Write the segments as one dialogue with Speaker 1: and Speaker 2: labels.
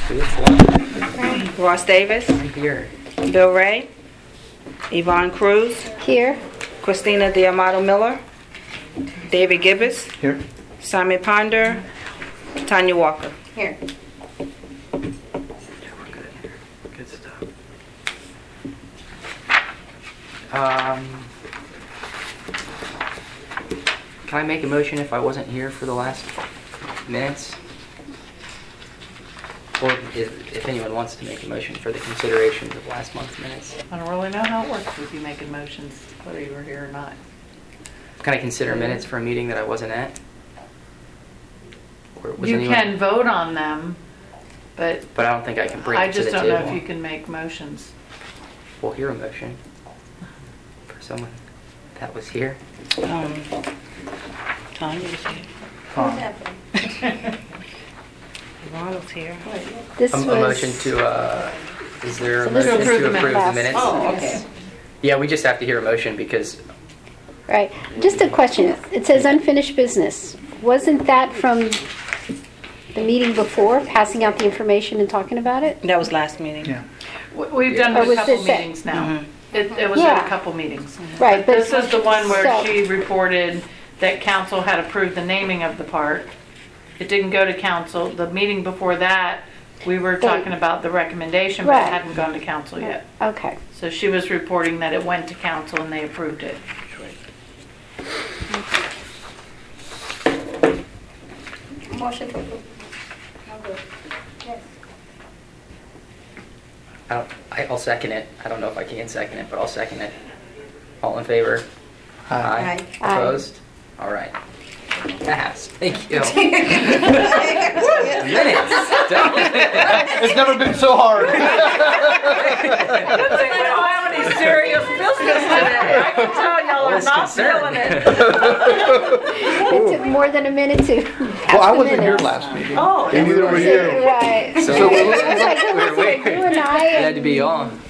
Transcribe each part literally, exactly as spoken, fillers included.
Speaker 1: Ross Davis,
Speaker 2: I'm here.
Speaker 1: Bill Ray, Yvonne Cruz,
Speaker 3: Here.
Speaker 1: Christina D'Amato Miller, David Gibbons,
Speaker 4: Here.
Speaker 1: Simon Ponder, Tanya Walker.
Speaker 3: Here.
Speaker 2: Yeah, we're good here. Good stuff. Um, can I make a motion if I wasn't here for the last minutes? Or if, if anyone wants to make a motion for the considerations of last month's minutes.
Speaker 5: I don't really know how it works with you making motions, whether you were here or not.
Speaker 2: Can I consider minutes for a meeting that I wasn't at? Or was
Speaker 5: You
Speaker 2: anyone-
Speaker 5: can vote on them, but
Speaker 2: But I don't think I can bring
Speaker 5: I
Speaker 2: it to the
Speaker 5: just
Speaker 2: table.
Speaker 5: don't know if you can make motions.
Speaker 2: We'll hear a motion for someone that was here.
Speaker 1: Um, Tanya's here. Yvonne was here.
Speaker 3: This
Speaker 2: A,
Speaker 3: was...
Speaker 2: a motion to, uh, is there a
Speaker 3: So this
Speaker 2: motion
Speaker 3: is
Speaker 2: to
Speaker 5: approve the
Speaker 2: approve the
Speaker 3: minutes.
Speaker 2: minutes?
Speaker 3: Oh, okay.
Speaker 2: Yeah, we just have to hear a motion because,
Speaker 3: Right. Just a question. It says unfinished business. Wasn't that from the meeting before, passing out the information and talking about it?
Speaker 1: That was last meeting.
Speaker 4: Yeah.
Speaker 5: W- We've done
Speaker 3: Or
Speaker 5: it a
Speaker 3: was
Speaker 5: couple
Speaker 3: this it?
Speaker 5: meetings now. It, it was at
Speaker 3: Yeah.
Speaker 5: a couple meetings.
Speaker 3: Right, but...
Speaker 5: This is the one where
Speaker 3: so-
Speaker 5: she reported that council had approved the naming of the park. It didn't go to council. The meeting before that, we were
Speaker 3: They-
Speaker 5: talking about the recommendation, but
Speaker 3: Right.
Speaker 5: it hadn't gone to council yet.
Speaker 3: Okay.
Speaker 5: So she was reporting that it went to council and they approved it.
Speaker 3: Motion to approve. Yes.
Speaker 2: I don't, I- I'll second it. I don't know if I can second it, but I'll second it. All in favor?
Speaker 4: Aye.
Speaker 3: Aye.
Speaker 2: Opposed? All right. Pass. Thank you. Minutes.
Speaker 4: It's never been so hard.
Speaker 5: We don't have any serious business today. I can tell y'all
Speaker 2: I
Speaker 5: are
Speaker 2: was
Speaker 5: not
Speaker 2: concerned.
Speaker 5: feeling it.
Speaker 3: It took more than a minute to
Speaker 4: Well, I wasn't here last meeting.
Speaker 5: Oh.
Speaker 4: And neither were you.
Speaker 3: Right.
Speaker 2: So,
Speaker 4: So we-
Speaker 3: That's like, it was
Speaker 2: Wait,
Speaker 3: like
Speaker 2: wait.
Speaker 3: you and I.
Speaker 2: it had to be on.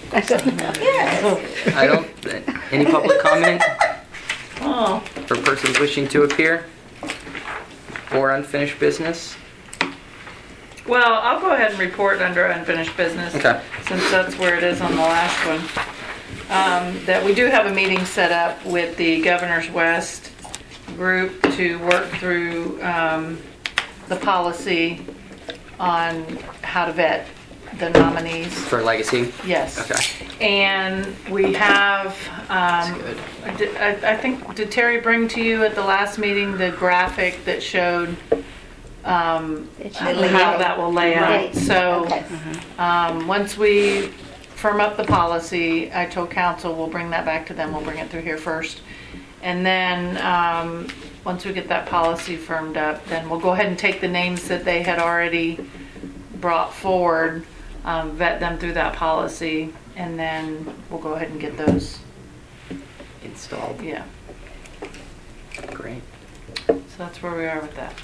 Speaker 2: I don't, any public comment
Speaker 5: Oh.
Speaker 2: for persons wishing to appear? Or unfinished business?
Speaker 5: Well, I'll go ahead and report under unfinished business.
Speaker 2: Okay.
Speaker 5: Since that's where it is on the last one. Um, that we do have a meeting set up with the Governor's West group to work through um, the policy on how to vet the nominees.
Speaker 2: For legacy?
Speaker 5: Yes.
Speaker 2: Okay.
Speaker 5: And we have,
Speaker 2: That's
Speaker 5: um,
Speaker 2: good.
Speaker 5: did- I I think, did Terry bring to you at the last meeting the graphic that showed um,
Speaker 3: It
Speaker 5: how
Speaker 3: should lay out.
Speaker 5: that will lay out?
Speaker 3: Right.
Speaker 5: So,
Speaker 3: Okay.
Speaker 5: um, once we firm up the policy, I told council we'll bring that back to them, we'll bring it through here first. And then, um, once we get that policy firmed up, then we'll go ahead and take the names that they had already brought forward, um, vet them through that policy, and then we'll go ahead and get those,
Speaker 2: Installed.
Speaker 5: yeah.
Speaker 2: Great.
Speaker 5: So that's where we are with that.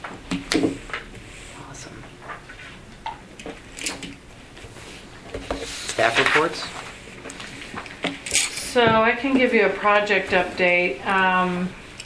Speaker 2: Awesome. Staff reports?
Speaker 5: So I can give you a project update. Um,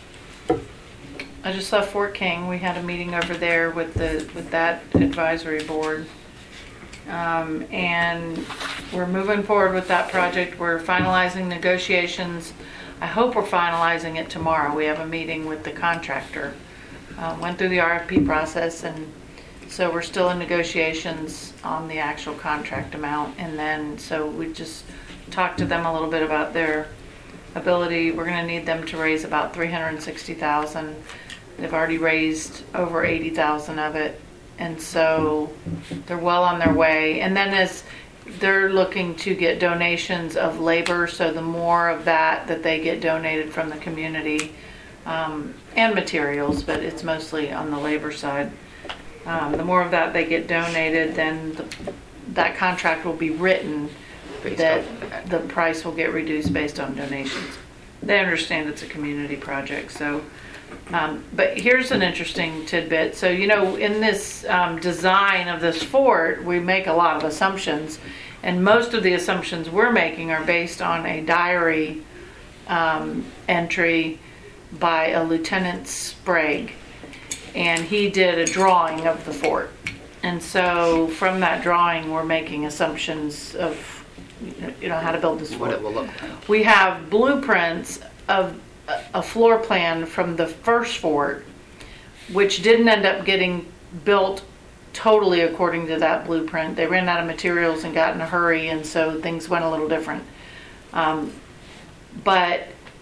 Speaker 5: I just left Fort King. We had a meeting over there with the with that advisory board. Um, and we're moving forward with that project. We're finalizing negotiations. I hope we're finalizing it tomorrow. We have a meeting with the contractor. Uh, went through the R F P process, and so we're still in negotiations on the actual contract amount. And then, so we just talked to them a little bit about their ability. We're going to need them to raise about three hundred sixty thousand dollars. They've already raised over eighty thousand dollars of it. And so they're well on their way. And then as they're looking to get donations of labor, so the more of that that they get donated from the community, um, and materials, but it's mostly on the labor side. Um, the more of that they get donated, then the, that contract will be written
Speaker 2: Based
Speaker 5: that
Speaker 2: off of that.
Speaker 5: the price will get reduced based on donations. They understand it's a community project, so. Um, but here's an interesting tidbit. So, you know, in this um, design of this fort, we make a lot of assumptions, and most of the assumptions we're making are based on a diary um, entry by a Lieutenant Sprague, and he did a drawing of the fort. And so from that drawing, we're making assumptions of, you know, how to build this
Speaker 2: What
Speaker 5: fort.
Speaker 2: it will look like.
Speaker 5: We have blueprints of a- a floor plan from the first fort, which didn't end up getting built totally according to that blueprint. They ran out of materials and got in a hurry, and so things went a little different. Um, but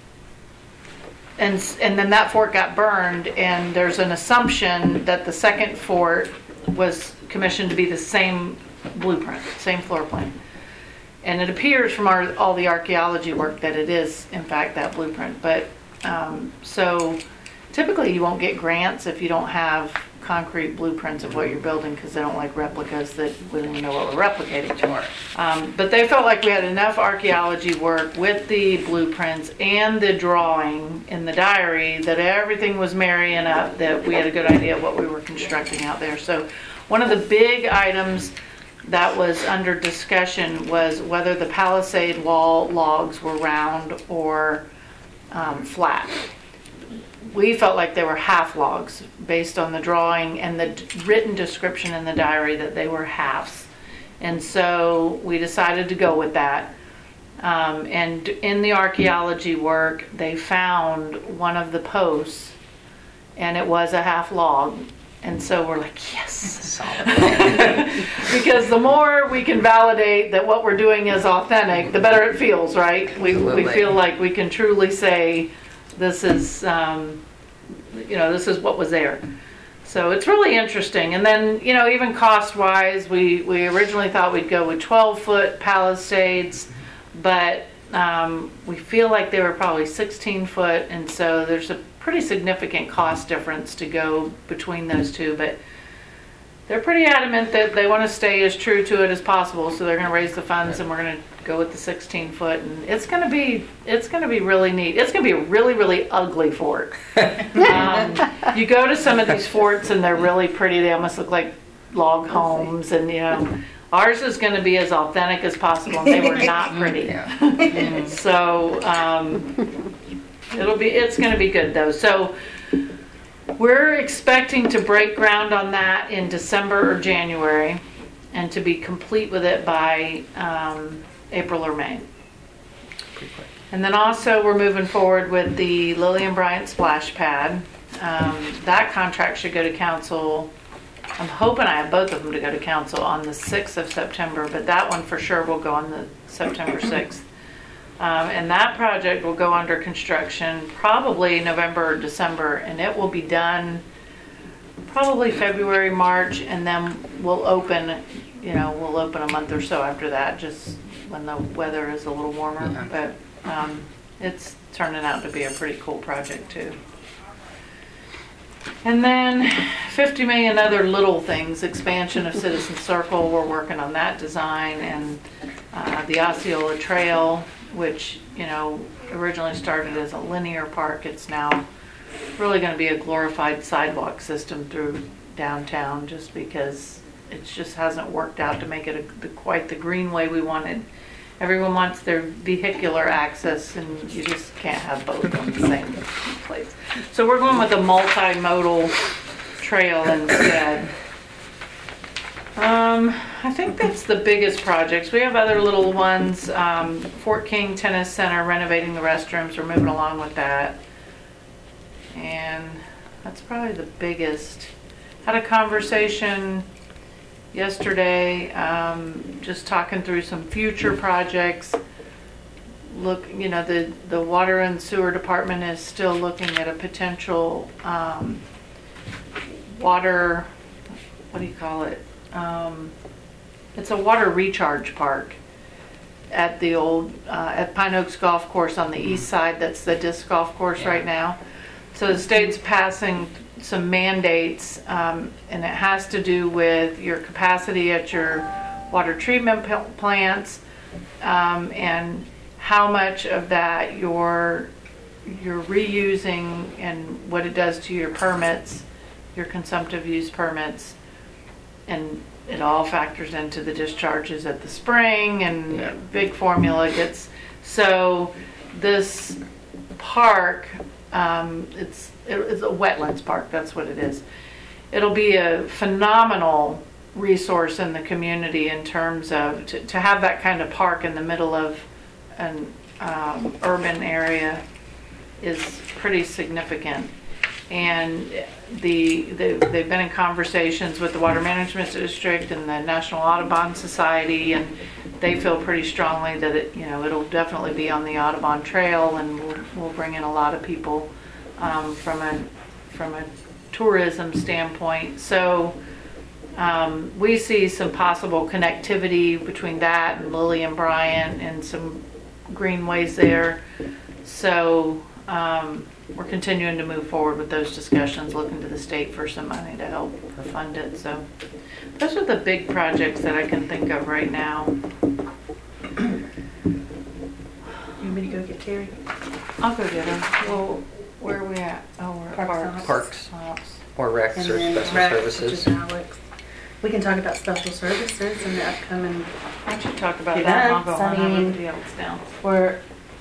Speaker 5: and and then that fort got burned, and there's an assumption that the second fort was commissioned to be the same blueprint, same floor plan. And it appears from our, all the archaeology work that it is, in fact, that blueprint. But um, so typically you won't get grants if you don't have concrete blueprints of what you're building, because they don't like replicas that we don't even know what we're replicating.
Speaker 2: Sure.
Speaker 5: Um, but they felt like we had enough archaeology work with the blueprints and the drawing in the diary that everything was marrying up, that we had a good idea of what we were constructing out there. So one of the big items that was under discussion was whether the palisade wall logs were round or um, flat. We felt like they were half logs based on the drawing and the d- written description in the diary that they were halves. And so we decided to go with that. Um, and in the archaeology work, they found one of the posts, and it was a half log. And so we're like, yes.
Speaker 2: Solid plan.
Speaker 5: Because the more we can validate that what we're doing is authentic, the better it feels, right? We, we
Speaker 2: Absolutely.
Speaker 5: feel like we can truly say, this is, um, you know, this is what was there. So it's really interesting. And then, you know, even cost-wise, we, we originally thought we'd go with twelve-foot palisades, but um, we feel like they were probably sixteen-foot, and so there's a pretty significant cost difference to go between those two. But they're pretty adamant that they want to stay as true to it as possible, so they're going to raise the funds, and we're going to go with the sixteen foot, and it's going to be it's going to be really neat. It's going to be a really really ugly fort. um, you go to some of these forts and they're really pretty. They almost look like log homes, and you know, ours is going to be as authentic as possible. And they were not pretty,
Speaker 2: Yeah.
Speaker 5: so um, it'll be it's going to be good though. So we're expecting to break ground on that in December or January, and to be complete with it by um, April or May. And then also we're moving forward with the Lillian Bryant splash pad. Um, that contract should go to council. I'm hoping I have both of them to go to council on the sixth of September, but that one for sure will go on the September sixth. Um, and that project will go under construction probably November or December, and it will be done probably February, March, and then we'll open, you know, we'll open a month or so after that, just when the weather is a little warmer.
Speaker 2: Yeah.
Speaker 5: But um, it's turning out to be a pretty cool project too. And then fifty million other little things, expansion of Citizen Circle, we're working on that design, and uh, the Osceola Trail, which, you know, originally started as a linear park, it's now really going to be a glorified sidewalk system through downtown, just because it just hasn't worked out to make it a, the, quite the greenway we wanted. Everyone wants their vehicular access, and you just can't have both in the same place. So we're going with a multimodal trail instead. Um, I think that's the biggest projects. We have other little ones. Um, Fort King Tennis Center, renovating the restrooms. We're moving along with that. And that's probably the biggest. Had a conversation yesterday, um, just talking through some future projects. Look, you know, the, the water and sewer department is still looking at a potential um, water, what do you call it? Um, it's a water recharge park at the old, uh, at Pine Oaks Golf Course on the east side. That's the disc golf course
Speaker 2: Yeah.
Speaker 5: right now. So the state's passing some mandates, um, and it has to do with your capacity at your water treatment p- plants, um, and how much of that you're you're reusing, and what it does to your permits, your consumptive use permits, and it all factors into the discharges at the spring, and
Speaker 2: Yeah.
Speaker 5: big formula gets. So this park, um, it's it's a wetlands park, that's what it is. It'll be a phenomenal resource in the community in terms of, to, to have that kind of park in the middle of an um, urban area is pretty significant. And the, the, they've been in conversations with the Water Management District and the National Audubon Society, and they feel pretty strongly that it, you know, it'll definitely be on the Audubon Trail, and we'll, we'll bring in a lot of people um, from a from a tourism standpoint. So um, we see some possible connectivity between that and Lily and Bryant and some greenways there. So um, we're continuing to move forward with those discussions, looking to the state for some money to help fund it. So those are the big projects that I can think of right now.
Speaker 6: You want me to go get Terry?
Speaker 5: I'll go get her. Well, where are we at? Oh, we're at
Speaker 6: Parks.
Speaker 5: Parks.
Speaker 2: Parks
Speaker 5: Ops.
Speaker 2: or Rex
Speaker 6: And
Speaker 2: or
Speaker 6: then
Speaker 2: special
Speaker 6: Rex, which
Speaker 2: services.
Speaker 6: is Alex. We can talk about special services and the upcoming,
Speaker 5: Why don't you talk about
Speaker 6: Yeah,
Speaker 5: that? and I'll go
Speaker 6: that's-
Speaker 5: on
Speaker 6: I mean-
Speaker 5: everybody else down.
Speaker 6: we're,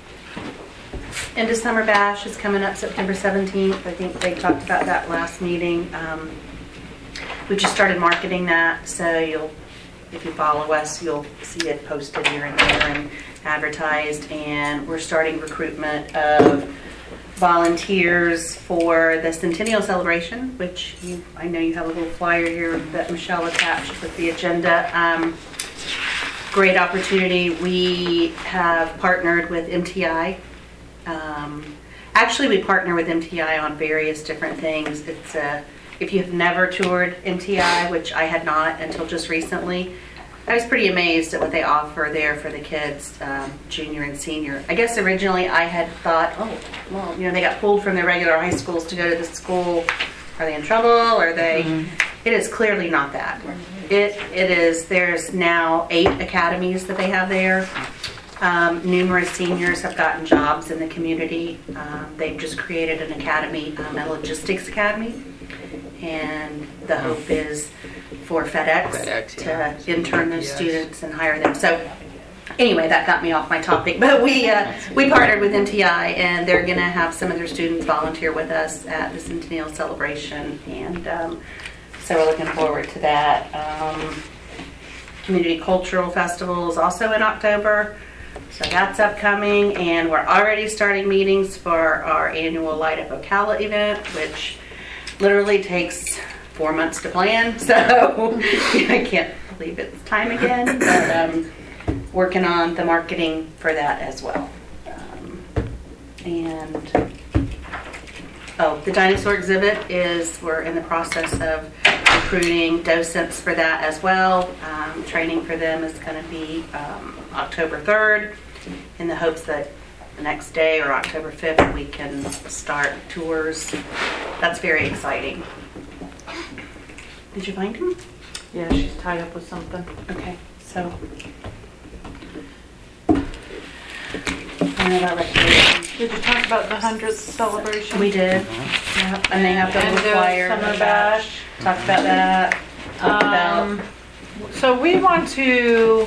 Speaker 6: into Summer Bash is coming up September seventeenth. I think they talked about that last meeting. Um, we just started marketing that, so you'll, if you follow us, you'll see it posted here and there and advertised. And we're starting recruitment of volunteers for the Centennial Celebration, which you, I know you have a little flyer here that Michelle attached with the agenda. Um, great opportunity. We have partnered with M T I. Um, actually, we partner with M T I on various different things. It's uh, if you've never toured M T I, which I had not until just recently, I was pretty amazed at what they offer there for the kids, um, junior and senior. I guess originally I had thought, oh, well, you know, they got pulled from their regular high schools to go to the school. Are they in trouble? Are they? Mm-hmm. It is clearly not that. It it is. There's now eight academies that they have there. Um, numerous seniors have gotten jobs in the community. Um, they've just created an academy, um, a logistics academy, and the hope is for FedEx,
Speaker 2: FedEx,
Speaker 6: to
Speaker 2: yeah.
Speaker 6: intern those
Speaker 2: Yes.
Speaker 6: students and hire them. So anyway, that got me off my topic, but we uh, we partnered with M T I, and they're going to have some of their students volunteer with us at the Centennial Celebration, and um, so we're looking forward to that. Um, Community Cultural Festival is also in October. So that's upcoming, and we're already starting meetings for our annual Light Up Ocala event, which literally takes four months to plan. So I can't believe it's time again, but um, working on the marketing for that as well. Um, and oh, the dinosaur exhibit is, we're in the process of recruiting docents for that as well. Um, training for them is going to be um, October third, in the hopes that the next day or October fifth we can start tours. That's very exciting. Did you find him?
Speaker 5: Yeah, she's tied up with something.
Speaker 6: Okay, so I know about recreation.
Speaker 5: Did you talk about the hundredth celebration?
Speaker 6: We did. Yep. And they have the
Speaker 5: And
Speaker 6: little
Speaker 5: the
Speaker 6: flyer.
Speaker 5: Summer Bash.
Speaker 6: Talked about that. Talked
Speaker 5: Um,
Speaker 6: about.
Speaker 5: so we want to,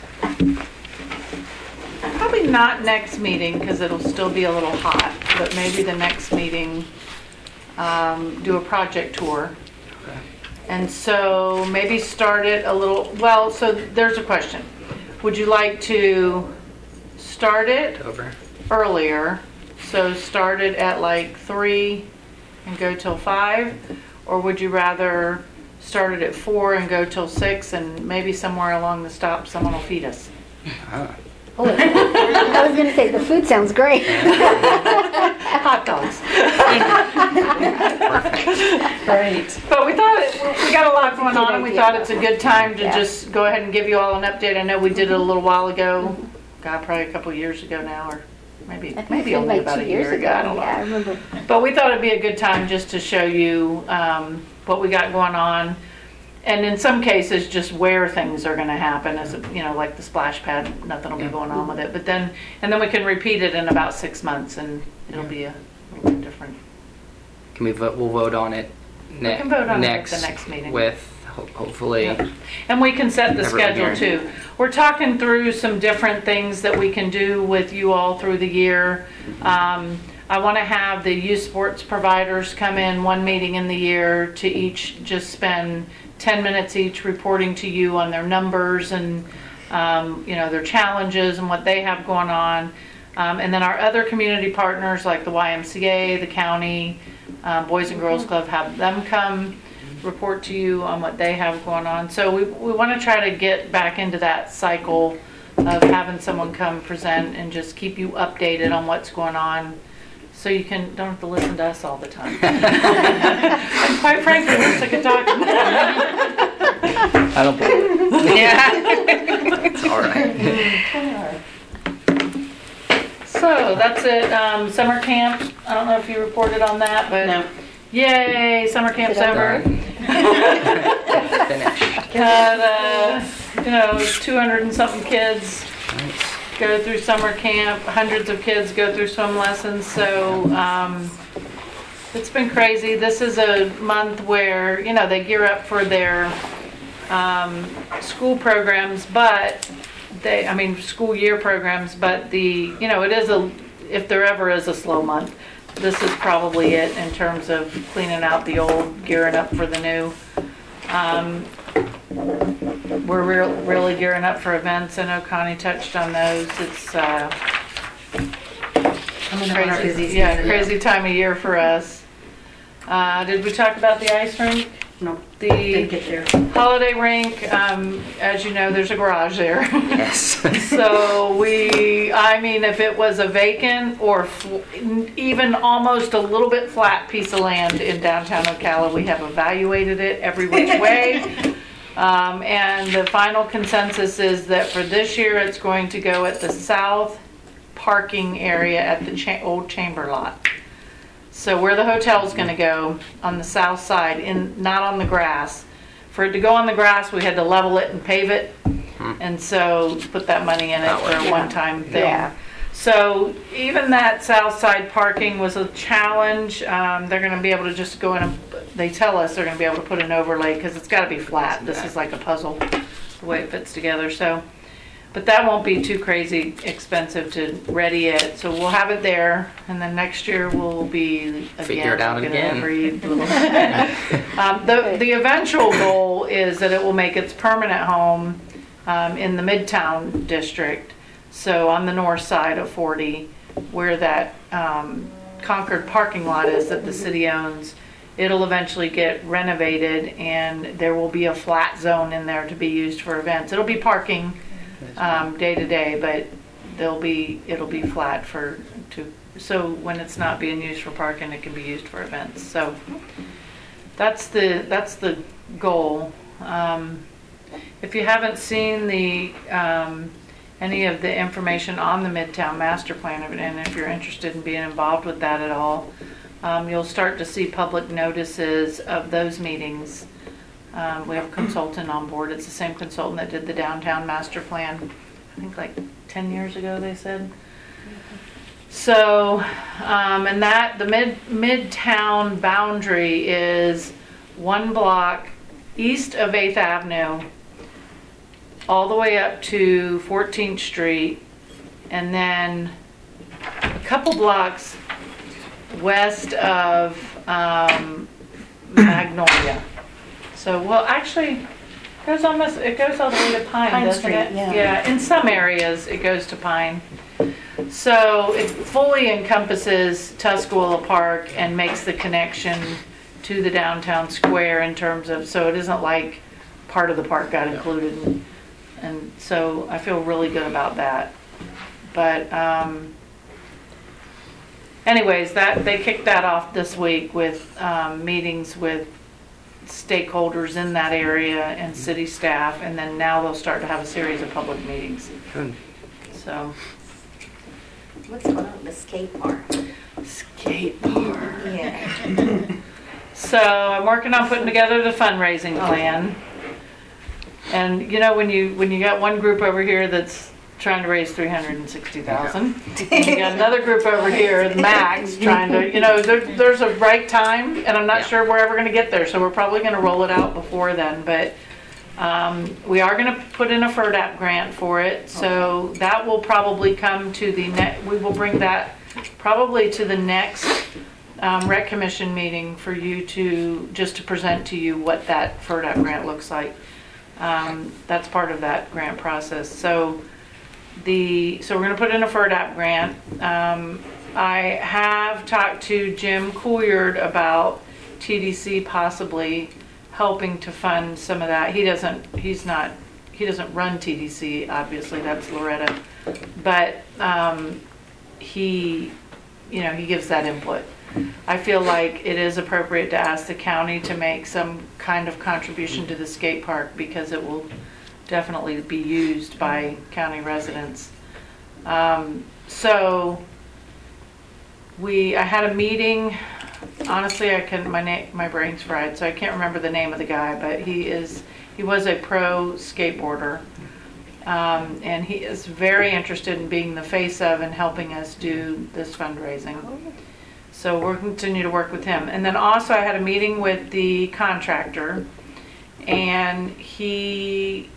Speaker 5: probably not next meeting because it'll still be a little hot, but maybe the next meeting, um, do a project tour.
Speaker 2: Okay.
Speaker 5: And so maybe start it a little, well, so there's a question. Would you like to start it
Speaker 2: October.
Speaker 5: earlier? So start it at like three and go till five? Or would you rather start it at four and go till six, and maybe somewhere along the stop someone will feed us?
Speaker 2: Ah.
Speaker 3: Oh, I was going to say, the food sounds great.
Speaker 5: Hot dogs.
Speaker 6: Great.
Speaker 5: But we thought, it, we got a lot going on, and we
Speaker 3: idea.
Speaker 5: thought it's a good time to
Speaker 3: Yeah.
Speaker 5: just go ahead and give you all an update. I know we did it a little while ago, God, probably a couple years ago now, or maybe,
Speaker 3: I think
Speaker 5: maybe
Speaker 3: it was
Speaker 5: only
Speaker 3: like
Speaker 5: about
Speaker 3: two
Speaker 5: a
Speaker 3: years
Speaker 5: year ago, I don't know.
Speaker 3: Yeah, I remember.
Speaker 5: But we thought it'd be a good time just to show you um, what we got going on. And in some cases, just where things are going to happen, as a, you know, like the splash pad, nothing will be going on with it. But then, and then we can repeat it in about six months, and it'll be a little bit different.
Speaker 2: Can we vote? We'll vote on it. Ne-
Speaker 5: We can vote on it at
Speaker 2: next
Speaker 5: the next meeting.
Speaker 2: with ho- hopefully.
Speaker 5: Yep. And we can set the
Speaker 2: Everyone
Speaker 5: schedule
Speaker 2: here.
Speaker 5: too. We're talking through some different things that we can do with you all through the year. Um, I want to have the youth sports providers come in one meeting in the year to each just spend ten minutes each reporting to you on their numbers and, um, you know, their challenges and what they have going on. Um, and then our other community partners like the Y M C A, the county, um, Boys and Girls Club, have them come report to you on what they have going on. So we, we want to try to get back into that cycle of having someone come present and just keep you updated on what's going on, so you can don't have to listen to us all the time. And quite frankly, we're sick of talking.
Speaker 2: I don't believe it.
Speaker 1: Yeah.
Speaker 2: It's all right.
Speaker 5: So that's it. Um, summer camp. I don't know if you reported on that, but
Speaker 6: No.
Speaker 5: yay, summer camp's over.
Speaker 2: Done. Finished.
Speaker 5: Had uh, you know, two hundred and something kids
Speaker 2: Nice.
Speaker 5: go through summer camp. Hundreds of kids go through swim lessons. So um, it's been crazy. This is a month where, you know, they gear up for their um, school programs, but they, I mean, school year programs, but the, you know, it is a, if there ever is a slow month, this is probably it in terms of cleaning out the old, gearing up for the new. Um, we're real, really gearing up for events. I know Connie touched on those. It's uh,
Speaker 6: I'm in our busy
Speaker 5: crazy, yeah,
Speaker 6: season.
Speaker 5: crazy time of year for us. Uh, did we talk about the ice rink?
Speaker 6: No, didn't
Speaker 5: The
Speaker 6: get there.
Speaker 5: holiday rink, um, as you know, there's a garage there.
Speaker 2: Yes.
Speaker 5: So we, I mean, if it was a vacant or fl- even almost a little bit flat piece of land in downtown Ocala, we have evaluated it every which way. Um, and the final consensus is that for this year, it's going to go at the south parking area at the cha- old chamber lot. So where the hotel's going to go on the south side, in not on the grass. For it to go on the grass, we had to level it and pave it, and so put that money in it
Speaker 2: That
Speaker 5: for
Speaker 2: way.
Speaker 5: a one-time thing.
Speaker 3: Yeah.
Speaker 5: So even that south side parking was a challenge. Um, they're going to be able to just go in and, they tell us they're going to be able to put an overlay because it's got to be flat. This is like a puzzle, the way it fits together. So, but that won't be too crazy expensive to ready it. So we'll have it there, and then next year we'll be again
Speaker 2: Figure it out
Speaker 5: looking at
Speaker 2: again.
Speaker 5: every little. um, the the eventual goal is that it will make its permanent home um, in the Midtown district. So on the north side of forty, where that um, Concord parking lot is that the city owns, it'll eventually get renovated, and there will be a flat zone in there to be used for events. It'll be parking um, day to day, but there'll be, it'll be flat for, to, so when it's not being used for parking, it can be used for events. So that's the, that's the goal. Um, if you haven't seen the, um, any of the information on the Midtown Master Plan, and if you're interested in being involved with that at all, um, you'll start to see public notices of those meetings. Um, we have a consultant on board. It's the same consultant that did the downtown master plan, I think like ten years ago, they said. So, um, and that, the mid, Midtown boundary is one block east of eighth Avenue, all the way up to fourteenth Street, and then a couple blocks west of um, Magnolia. So, well, actually, it goes almost, it goes all the way to Pine,
Speaker 6: Pine
Speaker 5: doesn't
Speaker 6: Street,
Speaker 5: it?
Speaker 6: yeah.
Speaker 5: Yeah, in some areas it goes to Pine. So it fully encompasses Tuscola Park and makes the connection to the downtown square in terms of, so it isn't like part of the park got included. And, and so I feel really good about that. But um, anyways, that they kicked that off this week with um, meetings with stakeholders in that area and city staff, and then now they'll start to have a series of public meetings.
Speaker 2: Good.
Speaker 5: So,
Speaker 7: What's going on with the skate park?
Speaker 5: skate park.
Speaker 7: Yeah.
Speaker 5: So I'm working on putting together the fundraising plan. And you know, when you when you got one group over here that's trying to raise three hundred sixty thousand, and you got another group over here, Max, trying to, you know, there, there's a right time, and I'm not
Speaker 2: Yeah.
Speaker 5: sure we're ever going to get there. So we're probably going to roll it out before then, but. Um, we are going to put in a F E R D A P grant for it, so that will probably come to the next, we will bring that probably to the next um, rec commission meeting for you to, just to present to you what that F E R D A P grant looks like. Um, that's part of that grant process. So the, so we're gonna put in a F E R D A P grant. Um, I have talked to Jim Couillard about T D C possibly helping to fund some of that. He doesn't, he's not, he doesn't run T D C, obviously, that's Loretta. But um, he, you know, he gives that input. I feel like it is appropriate to ask the county to make some kind of contribution to the skate park because it will definitely be used by county residents. Um, so we, I had a meeting. Honestly, I can my name my brain's fried, so I can't remember the name of the guy, but he is he was a pro skateboarder. Um, and he is very interested in being the face of and helping us do this fundraising. So we'll continue to work with him. And then also I had a meeting with the contractor, and he,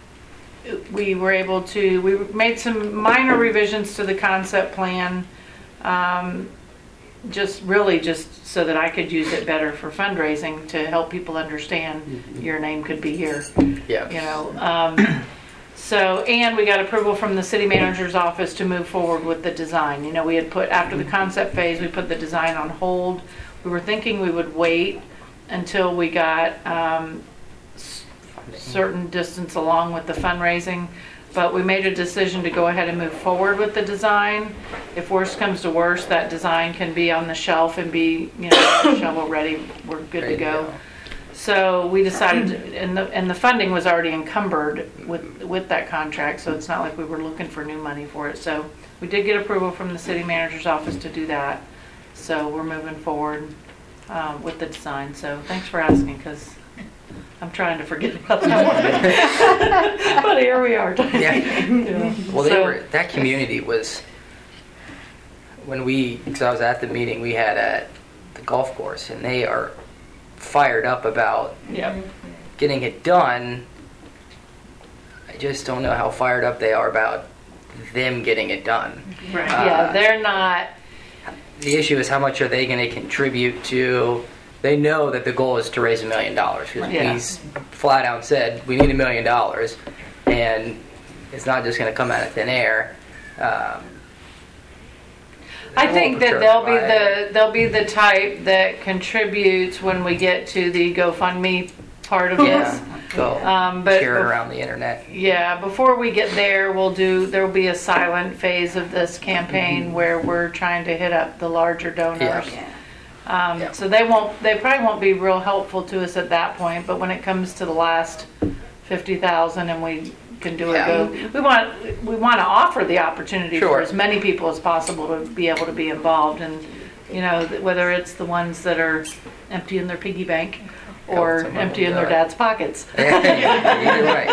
Speaker 5: we were able to, we made some minor revisions to the concept plan, um, just really just so that I could use it better for fundraising to help people understand mm-hmm. your name could be here.
Speaker 2: Yeah.
Speaker 5: You know, um, so, and we got approval from the city manager's office to move forward with the design. You know, we had put, after the concept phase, we put the design on hold. We were thinking we would wait until we got um, s- certain distance along with the fundraising, but we made a decision to go ahead and move forward with the design. If worst comes to worst, that design can be on the shelf and be, you know, shovel ready. We're good
Speaker 2: Ready
Speaker 5: to go.
Speaker 2: to go.
Speaker 5: So we decided, to, and the and the funding was already encumbered with with that contract, so it's not like we were looking for new money for it. So we did get approval from the city manager's office to do that. So we're moving forward um, with the design. So thanks for asking, because I'm trying to forget about that one. But here we are.
Speaker 2: Yeah.
Speaker 5: Yeah.
Speaker 2: Well, they
Speaker 5: So-
Speaker 2: were, that community was, when we, because I was at the meeting we had at the golf course, and they are fired up about
Speaker 5: Yep.
Speaker 2: getting it done. I just don't know how fired up they are about them getting it done.
Speaker 5: Right.
Speaker 2: Uh,
Speaker 5: Yeah, they're not.
Speaker 2: The issue is how much are they going to contribute to, they know that the goal is to raise a million dollars. Because
Speaker 5: Yeah.
Speaker 2: he's flat out said, we need a million dollars, and it's not just going to come out of thin air. Um,
Speaker 5: I
Speaker 2: they
Speaker 5: think
Speaker 2: won't
Speaker 5: that
Speaker 2: for
Speaker 5: they'll
Speaker 2: sure
Speaker 5: be
Speaker 2: buy it.
Speaker 5: the they'll be the type that contributes when we get to the GoFundMe part of
Speaker 2: Yeah,
Speaker 5: this.
Speaker 2: go
Speaker 5: Um, but
Speaker 2: share it
Speaker 5: bef-
Speaker 2: around the internet.
Speaker 5: Yeah, before we get there, we'll do. There will be a silent phase of this campaign
Speaker 2: Mm-hmm.
Speaker 5: where we're trying to hit up the larger donors.
Speaker 2: Yeah.
Speaker 5: Um,
Speaker 2: Yeah.
Speaker 5: So they won't. They probably won't be real helpful to us at that point. But when it comes to the last fifty thousand, and we can do
Speaker 2: Yeah.
Speaker 5: a go, we want we want to offer the opportunity
Speaker 2: Sure.
Speaker 5: for as many people as possible to be able to be involved, and you know, th- whether it's the ones that are emptying their piggy bank or
Speaker 2: Help some of
Speaker 5: emptying
Speaker 2: them
Speaker 5: their
Speaker 2: do it.
Speaker 5: dad's pockets.
Speaker 2: Either way.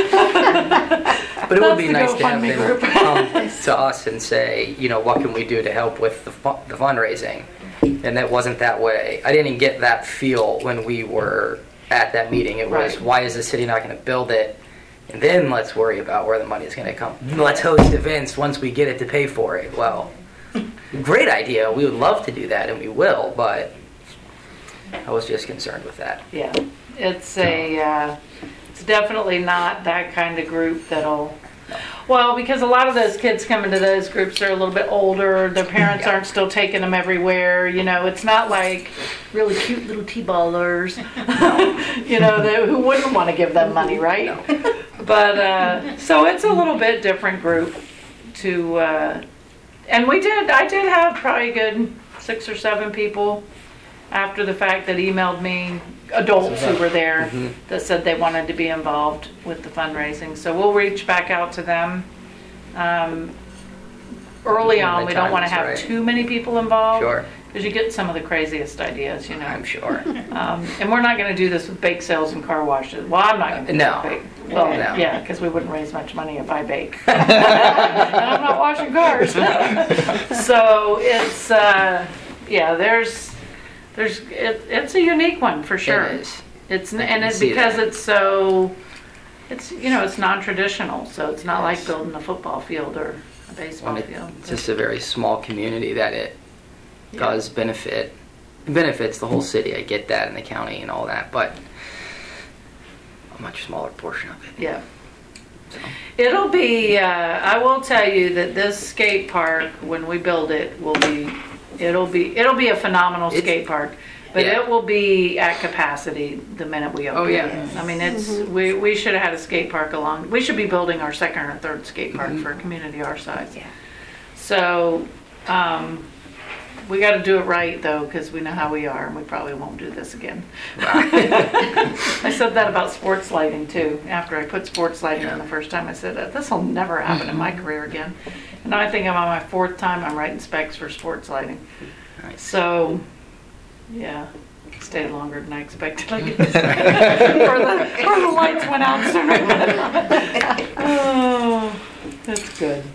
Speaker 2: But it would
Speaker 5: That's
Speaker 2: be
Speaker 5: the
Speaker 2: nice to have
Speaker 5: GoFundMe
Speaker 2: them
Speaker 5: group.
Speaker 2: come to us and say, you know, what can we do to help with the, fu- the fundraising? And that wasn't that way. I didn't get that feel when we were at that meeting. It was,
Speaker 5: Right.
Speaker 2: why is the city not going to build it? And then let's worry about where the money is going to come. Let's host events once we get it to pay for it. Well, great idea. We would love to do that, and we will, but I was just concerned with that.
Speaker 5: Yeah, it's a, uh, it's definitely not that kind of group that'll, well, because a lot of those kids come into those groups are a little bit older, their parents aren't still taking them everywhere, you know, it's not like really cute little T-ballers, you know, that, who wouldn't want to give them money, right? But, uh, so it's a little bit different group to, uh, and we did, I did have probably a good six or seven people after the fact that emailed me, adults who were there,
Speaker 2: Mhm.
Speaker 5: that said they wanted to be involved with the fundraising. So we'll reach back out to them. Um, early
Speaker 2: When
Speaker 5: on,
Speaker 2: the
Speaker 5: we don't
Speaker 2: time
Speaker 5: want to
Speaker 2: is
Speaker 5: have
Speaker 2: right.
Speaker 5: too many people involved.
Speaker 2: Sure.
Speaker 5: Because you get some of the craziest ideas, you know.
Speaker 2: I'm sure.
Speaker 5: Um, and we're not going to do this with bake sales and car washes. Well, I'm not going to do
Speaker 2: No.
Speaker 5: bake. Well,
Speaker 2: No.
Speaker 5: yeah, because we wouldn't raise much money if I bake. And I'm not washing cars. So it's, uh, yeah, there's, there's, it, it's a unique one for sure.
Speaker 2: It is.
Speaker 5: It's,
Speaker 2: I
Speaker 5: and
Speaker 2: can
Speaker 5: it's
Speaker 2: see
Speaker 5: because
Speaker 2: that.
Speaker 5: it's so, it's, you know, it's non-traditional. So it's not like
Speaker 2: Yes.
Speaker 5: building a football field or a baseball
Speaker 2: When it-
Speaker 5: field.
Speaker 2: it's just a very small community that it does benefit, benefits the whole city. I get that, in the county and all that, but a much smaller portion of it.
Speaker 5: Yeah. It'll be, uh, I will tell you that this skate park, when we build it, will be, it'll be, it'll be a phenomenal
Speaker 2: It's-
Speaker 5: skate park. But
Speaker 2: yeah.
Speaker 5: it will be at capacity the minute we open.
Speaker 2: Oh, yeah.
Speaker 5: it. I mean, it's, we, we should have had a skate park along, we should be building our second or third skate park for a community our size.
Speaker 1: Yeah.
Speaker 5: So, um, we gotta do it right though, because we know how we are and we probably won't do this again. I said that about sports lighting too. After I put sports lighting in the first time, I said, this will never happen in my career again. And now I think I'm on my fourth time I'm writing specs for sports lighting.
Speaker 2: Nice.
Speaker 5: So, yeah, stayed longer than I expected, I guess. or, the, or the lights went out sooner. Oh, that's good.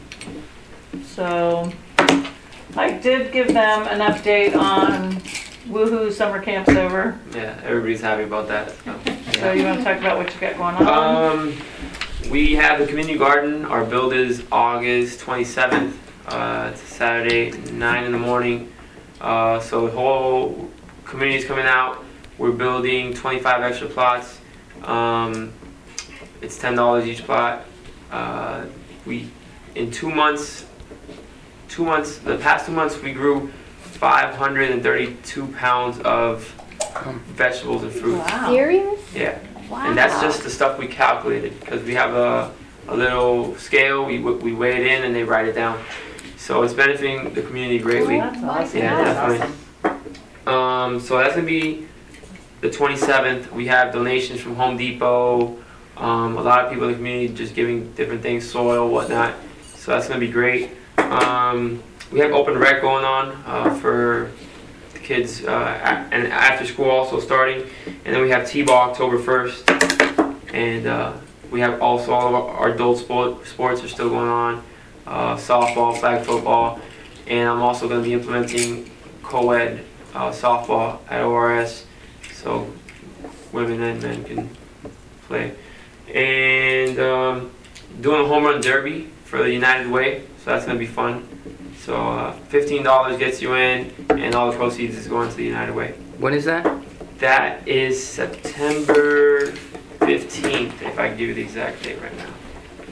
Speaker 5: So, I did give them an update on Woohoo Summer Camp's over.
Speaker 8: Yeah, everybody's happy about that. So.
Speaker 5: So you want to talk about what you got going on?
Speaker 8: Um, we have the community garden. Our build is August twenty-seventh. Uh, it's a Saturday, nine in the morning. Uh, so the whole community is coming out. We're building twenty-five extra plots. Um, it's ten dollars each plot. Uh, we in two months. Two months. The past two months, we grew five hundred thirty-two pounds of vegetables and fruit.
Speaker 5: Wow.
Speaker 3: Serious?
Speaker 8: Yeah.
Speaker 3: Wow.
Speaker 8: And that's just the stuff we calculated because we have a, a little scale. We we weigh it in and they write it down. So it's benefiting the community greatly.
Speaker 5: That's awesome.
Speaker 8: Yeah,
Speaker 1: That's
Speaker 8: definitely. Um, so that's gonna be the twenty-seventh. We have donations from Home Depot. Um, a lot of people in the community just giving different things, soil, whatnot. So that's gonna be great. Um, we have open rec going on uh, for the kids, uh, a- and after school also starting. And then we have T-ball October first, and uh, we have also all of our, our adult sport, sports are still going on. Uh, softball, flag football, and I'm also going to be implementing co-ed uh, softball at O R S, so women and men can play. And um, doing a home run derby for the United Way, so that's going to be fun. So uh, fifteen dollars gets you in, and all the proceeds is going to the United Way.
Speaker 2: When is that?
Speaker 8: That is September fifteenth, if I can give you the exact date right now.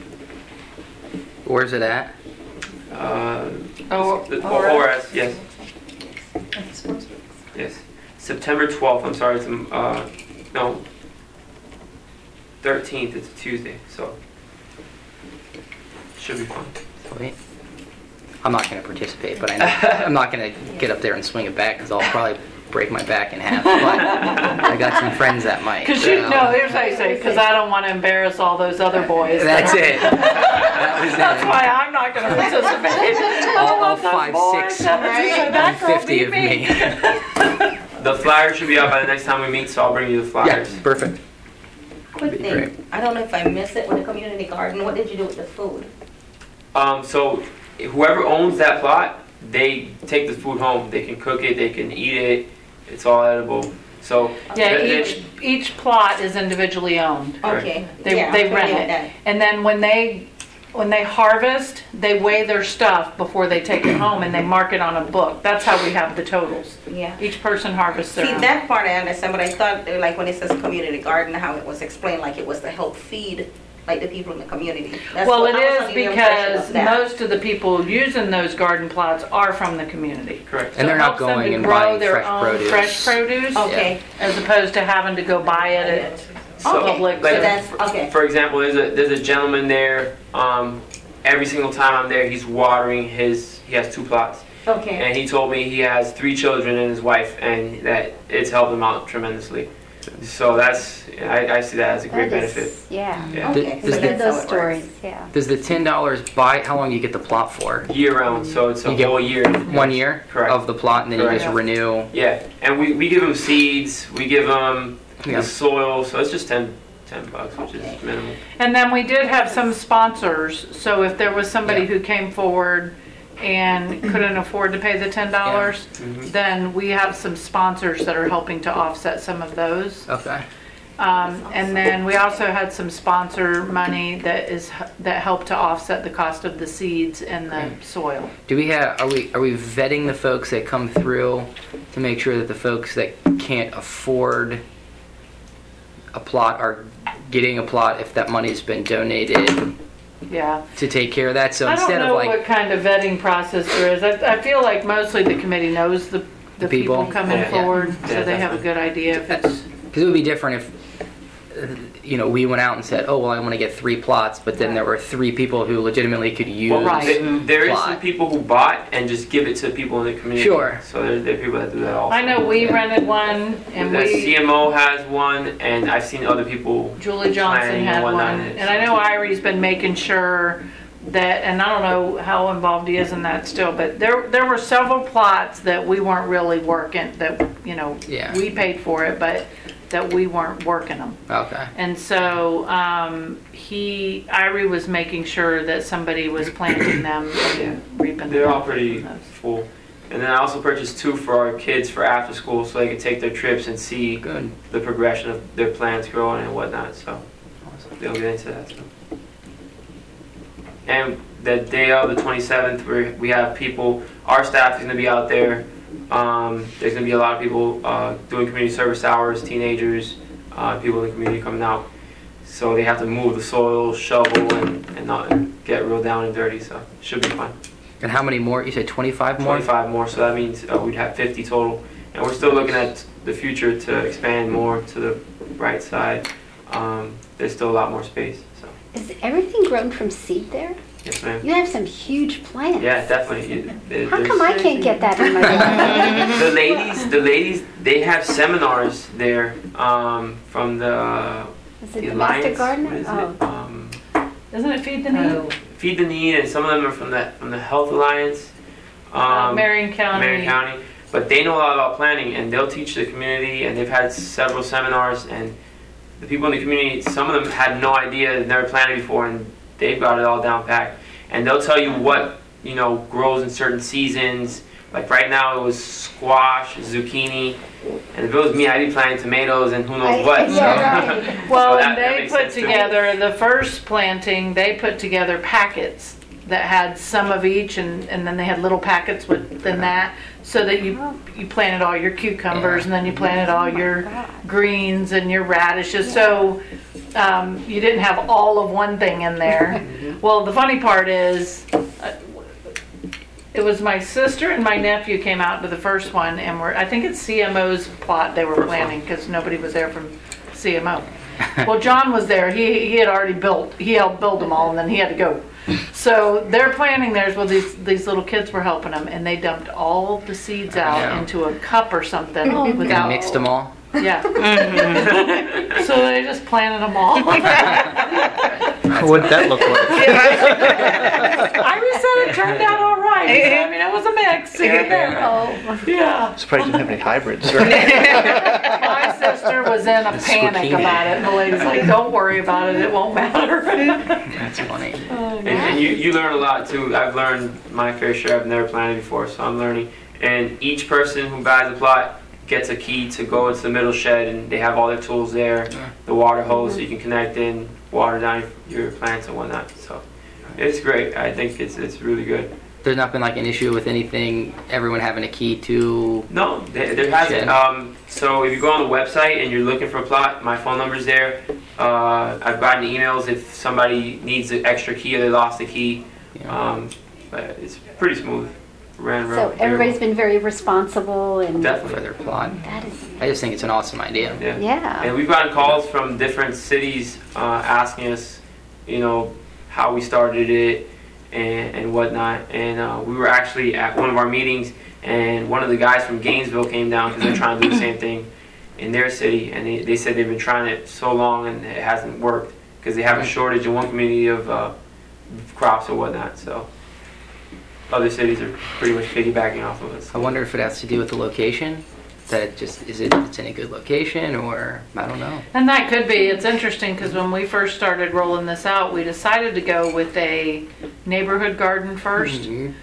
Speaker 2: Where's it at?
Speaker 8: Uh,
Speaker 5: Oh,
Speaker 8: the-
Speaker 5: O R S?
Speaker 8: O R S, yes. Yes. September twelfth, I'm sorry, it's, um, uh, no, thirteenth, it's a Tuesday, so should be fun.
Speaker 2: Sweet. I'm not going to participate, but I know I'm not going to get up there and swing it back because I'll probably break my back in half. But I got some friends that might.
Speaker 5: Because you
Speaker 2: so-
Speaker 5: know, here's how you say, because I don't want to embarrass all those other boys.
Speaker 2: That's it. That was
Speaker 5: That's
Speaker 2: it.
Speaker 5: why I'm not going to participate.
Speaker 2: All, all
Speaker 5: Those
Speaker 2: five,
Speaker 5: boys,
Speaker 2: six,
Speaker 5: that girl
Speaker 2: fifty
Speaker 5: beat
Speaker 2: of me.
Speaker 8: The flyer should be out by the next time we meet, so I'll bring you the
Speaker 2: Yeah,
Speaker 8: flyers.
Speaker 2: perfect.
Speaker 7: Quick
Speaker 2: That'd be great.
Speaker 7: thing, I don't know if I missed it with the community garden, what did you do with the food?
Speaker 8: Um, so whoever owns that plot, they take the food home. They can cook it, they can eat it. It's all edible. So
Speaker 5: Yeah,
Speaker 8: they-
Speaker 5: each, each plot is individually owned.
Speaker 8: Correct.
Speaker 7: Okay.
Speaker 5: They,
Speaker 7: yeah,
Speaker 5: they
Speaker 7: I'm
Speaker 5: rent
Speaker 7: familiar with
Speaker 5: it.
Speaker 7: that.
Speaker 5: And then when they, when they harvest, they weigh their stuff before they take it home and they mark it on a book. That's how we have the totals.
Speaker 7: Yeah.
Speaker 5: Each person harvests their
Speaker 7: See,
Speaker 5: own.
Speaker 7: that part I understand, but I thought, uh, like, when it says community garden, how it was explained, like it was to help feed, like, the people in the community. That's
Speaker 5: Well,
Speaker 7: what-
Speaker 5: it
Speaker 7: I was
Speaker 5: is
Speaker 7: under the impression
Speaker 5: because
Speaker 7: of that.
Speaker 5: most of the people using those garden plots are from the community.
Speaker 8: Correct.
Speaker 2: And they're
Speaker 5: So it
Speaker 2: not
Speaker 5: helps them
Speaker 2: going
Speaker 5: to
Speaker 2: and
Speaker 5: grow
Speaker 2: buying
Speaker 5: their
Speaker 2: fresh
Speaker 5: own
Speaker 2: produce.
Speaker 5: fresh produce,
Speaker 7: Okay.
Speaker 5: as opposed to having to go buy it at
Speaker 8: So,
Speaker 7: Okay,
Speaker 5: public.
Speaker 8: like,
Speaker 7: so that's, okay.
Speaker 8: For example, there's a there's a gentleman there. Um, every single time I'm there, he's watering his. He has two plots,
Speaker 7: Okay.
Speaker 8: and he told me he has three children and his wife, and that it's helped him out tremendously. So that's I, I see that as a great
Speaker 3: That is-
Speaker 8: benefit.
Speaker 3: Yeah.
Speaker 8: Yeah.
Speaker 7: Okay,
Speaker 2: Does
Speaker 7: so
Speaker 2: the-
Speaker 7: that's
Speaker 3: Those
Speaker 7: how it
Speaker 3: stories,
Speaker 7: works.
Speaker 3: yeah.
Speaker 2: Does the ten dollars buy? How long do you get the plot for?
Speaker 8: Year round, so it's a
Speaker 2: You get
Speaker 8: whole year.
Speaker 2: One year
Speaker 8: Correct.
Speaker 2: of the plot, and then you
Speaker 8: Correct.
Speaker 2: just renew.
Speaker 8: Yeah, and we, we give them seeds, we give them
Speaker 2: Yeah.
Speaker 8: the soil, so it's just ten, ten bucks, which is minimal.
Speaker 5: And then we did have some sponsors, so if there was somebody
Speaker 2: Yeah.
Speaker 5: who came forward and couldn't afford to pay the ten dollars,
Speaker 8: Mhm.
Speaker 5: then we have some sponsors that are helping to offset some of those.
Speaker 2: Okay.
Speaker 5: Um, and then we also had some sponsor money that is, that helped to offset the cost of the seeds and the soil.
Speaker 2: Do we have, are we, are we vetting the folks that come through to make sure that the folks that can't afford a plot are getting a plot if that money's been donated
Speaker 5: Yeah.
Speaker 2: to take care of that? So
Speaker 5: I don't
Speaker 2: instead
Speaker 5: know
Speaker 2: of like,
Speaker 5: what kind of vetting process there is. I, I feel like mostly the committee knows the, the
Speaker 2: people.
Speaker 5: people coming
Speaker 8: Yeah.
Speaker 5: forward,
Speaker 8: Yeah,
Speaker 5: so they have a good idea if it's,
Speaker 2: because it would be different if, uh, you know, we went out and said, oh, well, I want to get three plots, but then there were three people who legitimately could use.
Speaker 8: Well,
Speaker 5: Right.
Speaker 8: there- there is
Speaker 2: Plot.
Speaker 8: some people who bought and just give it to people in the community.
Speaker 2: Sure.
Speaker 8: So there, there are people that do that also.
Speaker 5: I know we rented one and
Speaker 8: The
Speaker 5: we,
Speaker 8: C M O has one, and I've seen other people.
Speaker 5: Julie Johnson
Speaker 8: planning
Speaker 5: had
Speaker 8: and
Speaker 5: one.
Speaker 8: whatnot.
Speaker 5: And I know Irie's been making sure that, and I don't know how involved he is in that still, but there, there were several plots that we weren't really working, that, you know,
Speaker 2: Yeah.
Speaker 5: we paid for it, but that we weren't working them.
Speaker 2: Okay.
Speaker 5: And so um, he, Irie was making sure that somebody was planting them and reaping them.
Speaker 8: They're all pretty full. And then I also purchased two for our kids for after school, so they could take their trips and see
Speaker 2: Good.
Speaker 8: the progression of their plants growing and whatnot. So they'll get into that. So. And the day of the twenty-seventh, we we have people. Our staff is going to be out there. Um, there's going to be a lot of people uh, doing community service hours, teenagers, uh, people in the community coming out. So they have to move the soil, shovel, and, and not get real down and dirty. So it should be fun.
Speaker 2: And how many more? You said twenty-five more?
Speaker 8: twenty-five more, so that means uh, we'd have fifty total. And we're still looking at the future to expand more to the right side. Um, there's still a lot more space. So
Speaker 3: Is everything grown from seed there?
Speaker 8: yes, ma'am.
Speaker 3: You have some huge plants.
Speaker 8: Yeah, definitely. You- there-
Speaker 3: How
Speaker 8: there's-
Speaker 3: come I can't get that in my garden?
Speaker 8: the ladies, the ladies, they have seminars there um, from the,
Speaker 3: Is it
Speaker 8: the
Speaker 3: the
Speaker 8: Alliance.
Speaker 3: Master Gardener?
Speaker 8: What is
Speaker 3: Oh.
Speaker 8: it? Um,
Speaker 5: Isn't it Feed the Need?
Speaker 8: Feed the Need, and some of them are from the from the Health Alliance.
Speaker 5: Uh,
Speaker 8: Um,
Speaker 5: Marion County.
Speaker 8: Marion County. But they know a lot about planning, and they'll teach the community, and they've had several seminars, and the people in the community, some of them had no idea, never planted before, and they've got it all down packed. And they'll tell you what, you know, grows in certain seasons. Like right now it was squash, zucchini, and if it was me, I'd be planting tomatoes and who knows
Speaker 3: I-
Speaker 8: what.
Speaker 3: yeah,
Speaker 8: so.
Speaker 3: right.
Speaker 5: Well,
Speaker 8: So that-
Speaker 5: and
Speaker 8: that
Speaker 5: they
Speaker 8: makes
Speaker 5: put
Speaker 8: sense to me.
Speaker 5: together, the first planting, they put together packets that had some of each, and, and then they had little packets within that, so that you, you planted all your cucumbers, and then you planted all your greens and your radishes, so um, you didn't have all of one thing in there. Well, the funny part is, uh, it was my sister and my nephew came out to the first one, and we're, I think it's C M O's plot they were planting, because nobody was there from C M O. Well, John was there. He he had already built. He helped build them all, and then he had to go. So they're planting theirs. Well, these these little kids were helping them, and they dumped all the seeds out
Speaker 2: Yeah.
Speaker 5: into a cup or something
Speaker 2: And
Speaker 5: without
Speaker 2: mixed them all?
Speaker 5: Yeah. So they just planted them all.
Speaker 4: What'd that look like?
Speaker 5: I said it turned out all right. I mean, it was a mix here and there.
Speaker 3: Oh,
Speaker 5: Yeah.
Speaker 4: Surprised you didn't have any hybrids.
Speaker 5: My sister was in a panic
Speaker 2: zucchini.
Speaker 5: about it, and the lady's like, "Don't worry about it. It won't matter."
Speaker 2: That's funny.
Speaker 8: And, and you, you learn a lot too. I've learned my fair share. I've never planted before, so I'm learning. And each person who buys a plot gets a key to go into the middle shed, and they have all their tools there. The water hose so you can connect in, water down your plants and whatnot. So it's great. I think it's it's really good.
Speaker 2: There's not been like an issue with anything, everyone having a key to...
Speaker 8: No, there, there hasn't.
Speaker 2: Shed.
Speaker 8: Um, so if you go on the website and you're looking for a plot, my phone number's there. Uh, I've gotten emails if somebody needs an extra key or they lost a key.
Speaker 2: Yeah.
Speaker 8: Um, but it's pretty smooth. Ran
Speaker 3: so
Speaker 8: real-
Speaker 3: everybody's been very responsible and
Speaker 2: for
Speaker 8: definitely.
Speaker 2: their plot.
Speaker 3: that is,
Speaker 2: I just think it's an awesome idea.
Speaker 8: Yeah.
Speaker 3: yeah.
Speaker 8: And we've gotten calls from different cities uh, asking us, you know, how we started it and, and whatnot. And uh, we were actually at one of our meetings, and one of the guys from Gainesville came down because they're trying to do the same thing in their city. And they, they said they've been trying it so long and it hasn't worked because they have a shortage in one community of uh, crops or whatnot. So other cities are pretty much piggybacking off of us.
Speaker 2: I wonder if it has to do with the location. That it just is it it's in a good location, or I don't know.
Speaker 5: And that could be. It's interesting because when we first started rolling this out, we decided to go with a neighborhood garden first.
Speaker 2: Mhm.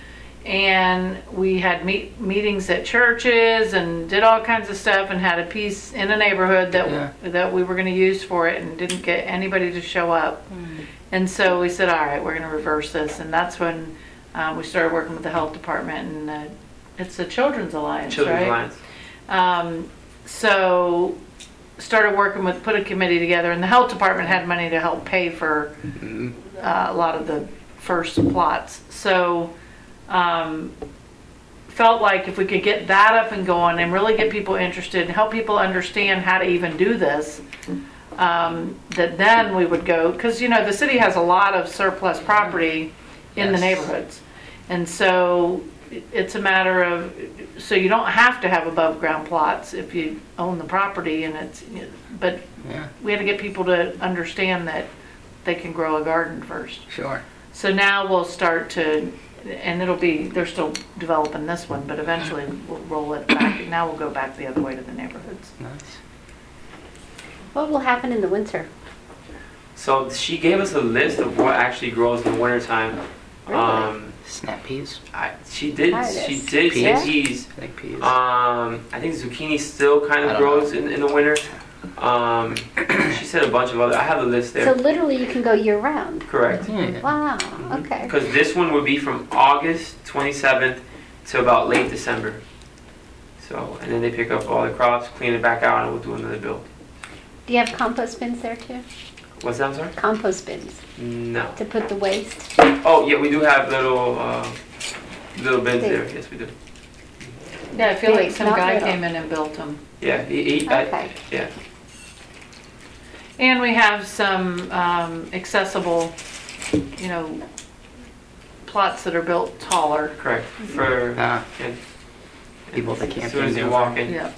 Speaker 5: and we had meet, meetings at churches and did all kinds of stuff and had a piece in a neighborhood that
Speaker 2: Yeah.
Speaker 5: that we were going to use for it and didn't get anybody to show up. And so we said, all right, we're going to reverse this. And that's when uh, we started working with the health department, and uh, it's the Children's Alliance,
Speaker 8: Children's
Speaker 5: right?
Speaker 8: Alliance.
Speaker 5: Um, so started working with, put a committee together, and the health department had money to help pay for uh, a lot of the first plots. So um, felt like if we could get that up and going and really get people interested and help people understand how to even do this, um, that then we would go, because you know the city has a lot of surplus property in the
Speaker 2: Yes.
Speaker 5: neighborhoods, and so it's a matter of, so you don't have to have above ground plots if you own the property, and it's, but
Speaker 2: Yeah,
Speaker 5: we had to get people to understand that they can grow a garden first.
Speaker 2: sure.
Speaker 5: So now we'll start to, and it'll be, they're still developing this one, but eventually we'll roll it back. Now we'll go back the other way to the neighborhoods.
Speaker 2: Nice.
Speaker 3: What will happen in the winter?
Speaker 8: So she gave us a list of what actually grows in the wintertime.
Speaker 3: Really?
Speaker 8: Um,
Speaker 2: Snap peas.
Speaker 8: I, she did.
Speaker 3: Try
Speaker 8: She
Speaker 3: this.
Speaker 8: did
Speaker 2: Peas?
Speaker 8: say peas.
Speaker 2: I think peas.
Speaker 8: Um, I think zucchini still kind
Speaker 2: I
Speaker 8: of
Speaker 2: don't
Speaker 8: grows in, in the winter. Um, she said a bunch of other. I have the list
Speaker 3: So
Speaker 8: there.
Speaker 3: literally you can go year round.
Speaker 8: Correct.
Speaker 2: yeah.
Speaker 3: Wow, okay.
Speaker 8: Because this one would be from August twenty-seventh to about late December. So, and then they pick up all the crops, clean it back out, and we'll do another build.
Speaker 3: Do you have compost bins there too?
Speaker 8: What's that, I'm sorry?
Speaker 3: Compost bins
Speaker 8: No.
Speaker 3: to put the waste?
Speaker 8: Oh, yeah, we do have little uh, little bins
Speaker 3: Big.
Speaker 8: there. Yes, we do.
Speaker 5: Yeah, I feel
Speaker 3: Big,
Speaker 5: like some
Speaker 3: not
Speaker 5: guy
Speaker 3: little.
Speaker 5: came in and built them.
Speaker 8: Yeah, he, he, I,
Speaker 3: Okay.
Speaker 8: yeah.
Speaker 5: And we have some um, accessible, you know, plots that are built taller.
Speaker 8: Correct. For
Speaker 2: Ah,
Speaker 8: yeah,
Speaker 2: people that can't
Speaker 8: as soon as
Speaker 2: be
Speaker 8: you
Speaker 2: moved.
Speaker 8: walk in,
Speaker 5: Yeah,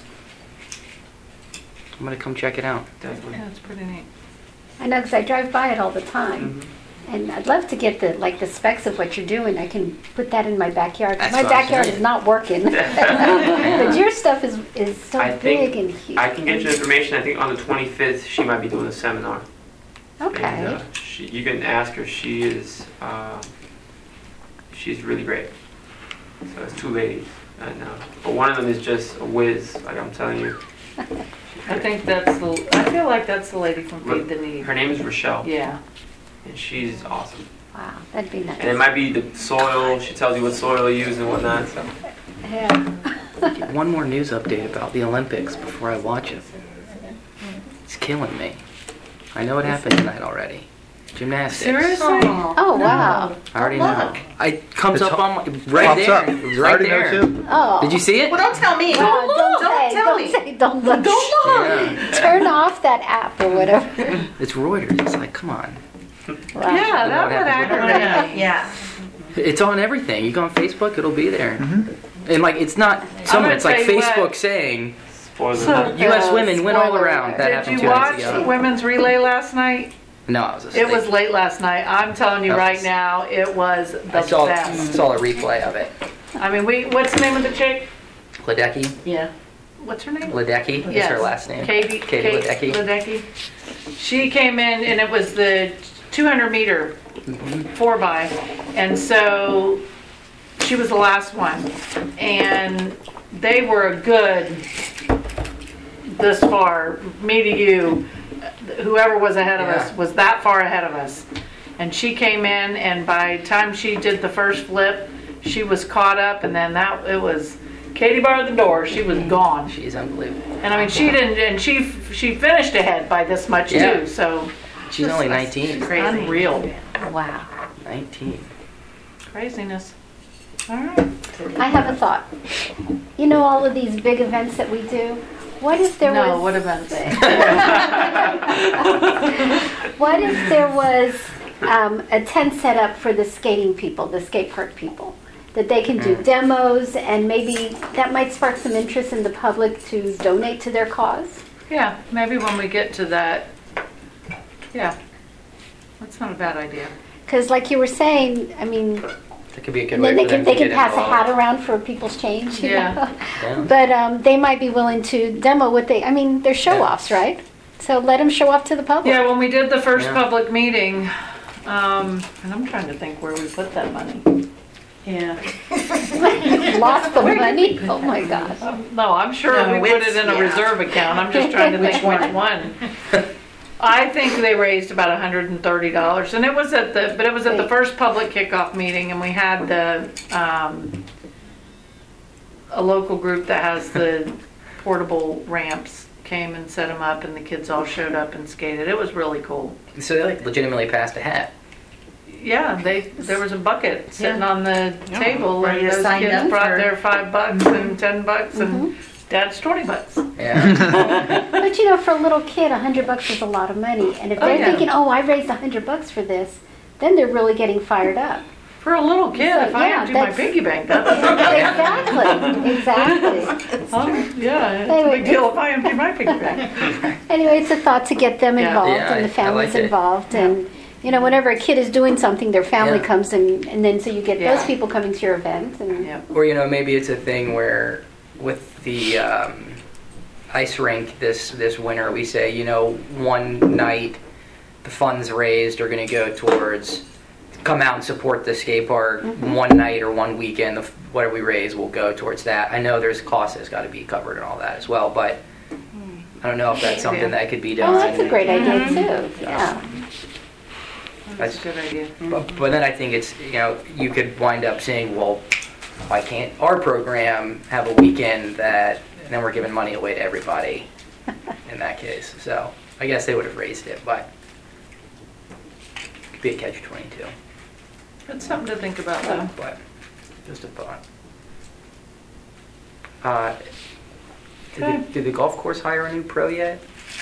Speaker 2: I'm gonna come check it out.
Speaker 8: definitely.
Speaker 5: yeah, it's pretty neat.
Speaker 3: I know, because I drive by it all the time.
Speaker 8: Mhm.
Speaker 3: And I'd love to get the, like, the specs of what you're doing. I can put that in my backyard.
Speaker 2: That's
Speaker 3: My
Speaker 2: what I'm
Speaker 3: backyard
Speaker 2: saying.
Speaker 3: is not working. But your stuff is, is so
Speaker 8: I think
Speaker 3: big and huge.
Speaker 8: I can get you information. I think on the twenty-fifth she might be doing a seminar. And,
Speaker 3: Okay.
Speaker 8: uh, she, you can ask her. She is, uh, she's really great. So it's two ladies, and uh, but one of them is just a whiz. Like I'm telling you,
Speaker 5: I think that's the, I feel like that's the lady from Feed the Need.
Speaker 8: her name is Rochelle,
Speaker 5: Yeah.
Speaker 8: and she's awesome.
Speaker 3: Wow, that'd be nice.
Speaker 8: And it might be the soil. She tells you what soil to use and whatnot. So
Speaker 3: Yeah.
Speaker 2: One more news update about the Olympics before I watch it. It's killing me. I know what happened tonight already. Gymnastics.
Speaker 5: Seriously?
Speaker 3: Oh, wow.
Speaker 2: I already know. It comes
Speaker 4: It's
Speaker 2: up
Speaker 4: ho-
Speaker 2: on my, right
Speaker 4: Pops
Speaker 2: there.
Speaker 4: up.
Speaker 2: It was
Speaker 4: I
Speaker 2: right
Speaker 4: already know
Speaker 2: there.
Speaker 4: too.
Speaker 3: Oh.
Speaker 2: Did you see it?
Speaker 7: Well, don't tell me.
Speaker 3: Wow,
Speaker 7: Don't,
Speaker 3: don't, say,
Speaker 7: tell
Speaker 3: don't
Speaker 7: me.
Speaker 3: say, don't look.
Speaker 7: Don't look.
Speaker 2: Yeah.
Speaker 3: Turn off that app or whatever.
Speaker 2: It's Reuters. It's like, come on.
Speaker 3: Wow.
Speaker 5: Yeah, that
Speaker 2: What
Speaker 5: would
Speaker 2: happened?
Speaker 5: aggravate me.
Speaker 7: Yeah.
Speaker 2: It's on everything. You go on Facebook, it'll be there. And like, it's not someone.
Speaker 5: gonna
Speaker 2: It's like
Speaker 5: tell you
Speaker 2: Facebook
Speaker 5: what.
Speaker 2: saying
Speaker 8: spoiler.
Speaker 5: So-
Speaker 8: alert.
Speaker 2: U S
Speaker 3: Uh,
Speaker 2: women win all
Speaker 3: spoiler
Speaker 2: around.
Speaker 3: alert.
Speaker 2: That
Speaker 5: Did
Speaker 2: happened
Speaker 5: you
Speaker 2: two
Speaker 5: watch
Speaker 2: nights
Speaker 5: the
Speaker 2: ago.
Speaker 5: women's relay last night?
Speaker 2: No, I was asleep.
Speaker 5: It was late last night. I'm telling you
Speaker 2: That
Speaker 5: right
Speaker 2: was-
Speaker 5: now, it was the
Speaker 2: I saw,
Speaker 5: best.
Speaker 2: saw a replay of it.
Speaker 5: I mean, we, what's the name of the chick?
Speaker 2: Ledecky.
Speaker 5: Yeah. What's her name?
Speaker 2: Ledecky is
Speaker 5: Yes.
Speaker 2: her last name.
Speaker 5: Katie,
Speaker 2: Katie
Speaker 5: Kate
Speaker 2: Ledecky.
Speaker 5: Ledecky. She came in and it was the two hundred meter four by, and so she was the last one, and they were a good this far. Me to you, whoever was ahead of us
Speaker 2: Yeah.
Speaker 5: was that far ahead of us, and she came in, and by the time she did the first flip, she was caught up, and then that it was. Katie barred the door. She was gone.
Speaker 2: She's unbelievable.
Speaker 5: And I mean, she didn't, and she she finished ahead by this much
Speaker 2: Yeah.
Speaker 5: too. So
Speaker 2: She's only nineteen.
Speaker 5: crazy, unreal,
Speaker 3: Wow.
Speaker 2: nineteen.
Speaker 5: craziness. All right.
Speaker 3: I have a thought. You know all of these big events that we do? What if there
Speaker 5: No,
Speaker 3: was...
Speaker 5: what events?
Speaker 3: What if there was um, a tent set up for the skating people, the skate park people? That they can do demos, and maybe that might spark some interest in the public to donate to their cause?
Speaker 5: Yeah, maybe when we get to that. Yeah, that's not a bad idea.
Speaker 3: Because like you were saying, I mean,
Speaker 2: That could be a good
Speaker 3: and
Speaker 2: way
Speaker 3: then they
Speaker 2: for
Speaker 3: can,
Speaker 2: them
Speaker 3: they
Speaker 2: to
Speaker 3: can
Speaker 2: get
Speaker 3: pass a hat
Speaker 2: involved.
Speaker 3: around for people's change, you
Speaker 5: Yeah.
Speaker 3: know?
Speaker 2: Yeah.
Speaker 3: But um, they might be willing to demo what they, I mean, they're show-offs, right? So let them show off to the public.
Speaker 5: Yeah, when we did the first
Speaker 2: Yeah.
Speaker 5: public meeting, um, and I'm trying to think where we put that money. Yeah.
Speaker 3: Lost the money? Oh my gosh.
Speaker 5: No, I'm sure
Speaker 7: No,
Speaker 5: we put
Speaker 7: it's-
Speaker 5: it in a
Speaker 7: yeah.
Speaker 5: reserve account. I'm just trying to think which one. I think they raised about one hundred thirty dollars, and it was at the, but it was at the first public kickoff meeting, and we had the, um, a local group that has the portable ramps came and set them up, and the kids all showed up and skated. It was really cool.
Speaker 2: So they like legitimately passed a hat.
Speaker 5: Yeah, they, there was a bucket sitting on the table,
Speaker 6: Where
Speaker 5: and
Speaker 6: you
Speaker 5: those
Speaker 6: signed
Speaker 5: kids
Speaker 6: up
Speaker 5: brought
Speaker 6: for-
Speaker 5: their five bucks and ten bucks, and dad's twenty bucks.
Speaker 2: Yeah.
Speaker 3: But you know, for a little kid, a hundred bucks is a lot of money. And if
Speaker 5: Oh,
Speaker 3: they're
Speaker 5: yeah.
Speaker 3: thinking, oh, I raised a hundred bucks for this, then they're really getting fired up.
Speaker 5: For a little kid, if I
Speaker 3: Yeah,
Speaker 5: empty my
Speaker 3: that's-
Speaker 5: piggy bank, that's
Speaker 3: Exactly, exactly.
Speaker 5: Oh, yeah, it's a
Speaker 3: Anyway,
Speaker 5: big deal if I empty my piggy bank.
Speaker 3: Anyway, it's a thought to get them
Speaker 5: Yeah.
Speaker 3: involved
Speaker 2: Yeah,
Speaker 3: and the
Speaker 2: I- I
Speaker 3: families
Speaker 2: like it.
Speaker 3: involved. And, you know, whenever a kid is doing something, their family
Speaker 2: Yeah.
Speaker 3: comes and, and then so you get
Speaker 5: Yeah.
Speaker 3: those people coming to your event. And
Speaker 5: Yeah.
Speaker 2: Or, you know, maybe it's a thing where with the um, ice rink this, this winter, we say, you know, one night the funds raised are going to go towards, come out and support the skate park. One night or one weekend, the, whatever we raise will go towards that. I know there's costs that's got to be covered and all that as well, but I don't know if that's something that could be done.
Speaker 3: oh, that's a great idea too. Yeah.
Speaker 5: That's a good idea.
Speaker 2: But, but then I think it's, you know, you could wind up saying, well, why can't our program have a weekend that, and then we're giving money away to everybody in that case. So I guess they would have raised it, but it could be a catch twenty-two.
Speaker 5: It's something to think about, though.
Speaker 2: But just a thought. Uh, did,
Speaker 5: Okay.
Speaker 2: the, did the golf course hire a new pro yet?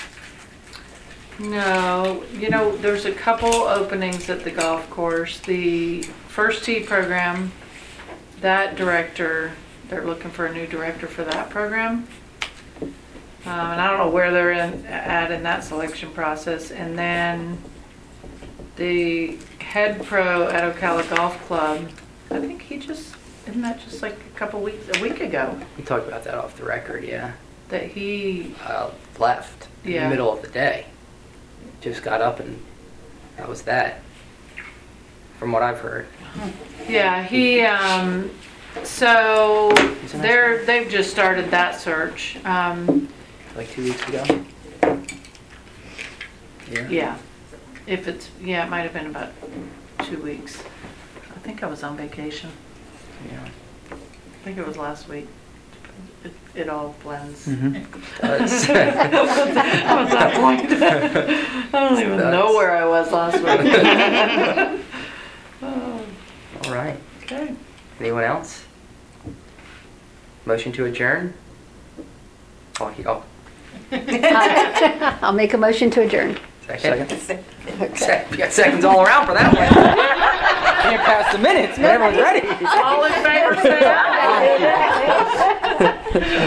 Speaker 5: No, you know, there's a couple openings at the golf course. The First Tee program, that director, they're looking for a new director for that program. Um, and I don't know where they're in, at in that selection process. And then the head pro at Ocala Golf Club, I think he just, isn't that just like a couple weeks, a week ago,
Speaker 2: We talked about that off the record, yeah.
Speaker 5: that he,
Speaker 2: Uh, left in
Speaker 5: Yeah.
Speaker 2: the middle of the day. Just got up and that was that. From what I've heard.
Speaker 5: yeah, he, um, so
Speaker 2: He's a nice
Speaker 5: they're, they've just started that search. Um,
Speaker 2: Like two weeks ago. Yeah.
Speaker 5: yeah, if it's, yeah, it might have been about two weeks. I think I was on vacation.
Speaker 2: Yeah.
Speaker 5: I think it was last week. It, it all blends.
Speaker 2: Does.
Speaker 5: I was that point. I don't even know where I was last week. Oh,
Speaker 2: All right.
Speaker 5: okay.
Speaker 2: Anyone else? Motion to adjourn? Oh, he- oh,
Speaker 3: I'll make a motion to adjourn.
Speaker 2: second. Sec- You got seconds all around for that one. Can't pass the minutes, but everyone's ready.
Speaker 5: All in favor, say aye.